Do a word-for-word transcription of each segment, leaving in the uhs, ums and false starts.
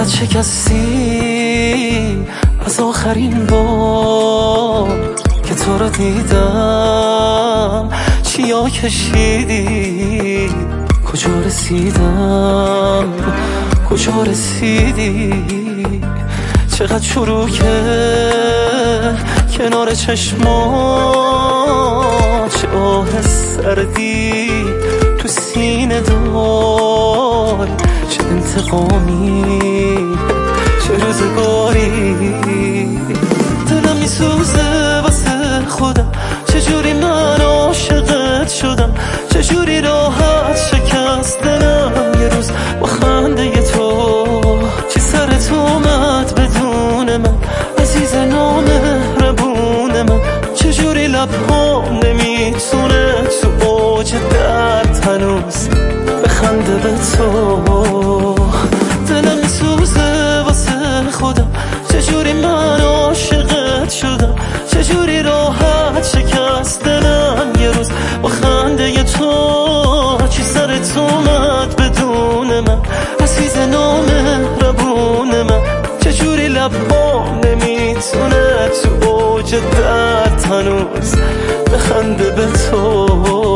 چقدر شکستی از آخرین بار که تو رو دیدم، چیا کشیدی، کجا رسیدم، کجا رسیدی. چقدر شروع کرد کنار چشمات، چه آه سردی تو سینه دار، چه انتقامی، چه روزگاری. دلم میسوزه واسه خودم، چجوری من عاشقت شدم، چجوری راحت شکست دلم یه روز با خنده تو. چی سرت اومد بدون من عزیز نامهربون من، چجوری لبهام نمیتونه تو اوج درد هنوز بخنده به تو. دلم میسوزه واسه خودم، چجوری من عاشقت شدم، چجوری راحت شکست دلم یه روز با خنده تو. چی سرت اومد بدون من عزیز نامهربون من، چجوری لبهام نمیتونه تو اوج درد هنوز بخنده به تو.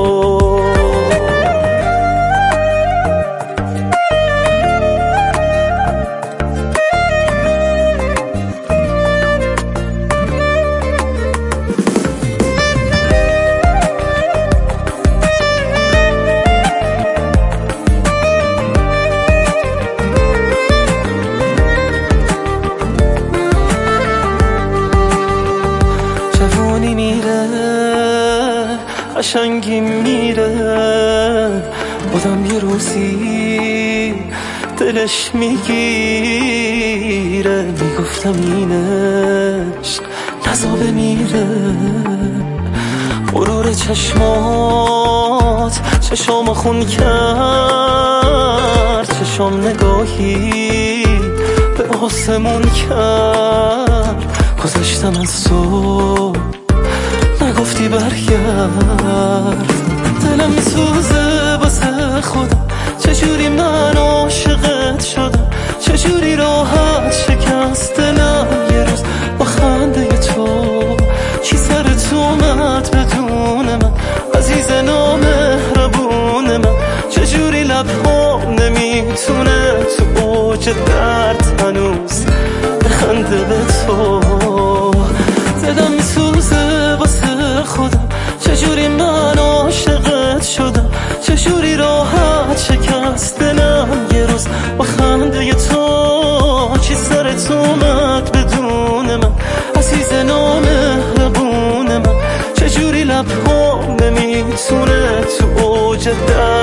قشنگی میره آدم، یه روزی دلش میگیره. میگفتم اینش نزا بمیره، غرور چشمات چشام خون کرد، چشام نگاهی به آسمون کرد. گذشتم از تو نگفتی برگرد، دلم میسوزه واسه خودم، چجوری من عاشقت شدم، چجوری راحت شکست دلم یه روز با خنده تو. چی سرت اومد بدون من عزیز نامهربون من، چجوری لبهام نمیتونه تو اوج درد هنوز بخنده به تو. دلم میسوزه واسه خودم، چجوری من عاشقت شدم، چجوری راحت شکست دلم یه روز با خنده تو. چی سرت اومد بدون من عزیز نامهربون من، چجوری لبهام نمیتونه تو اوج درد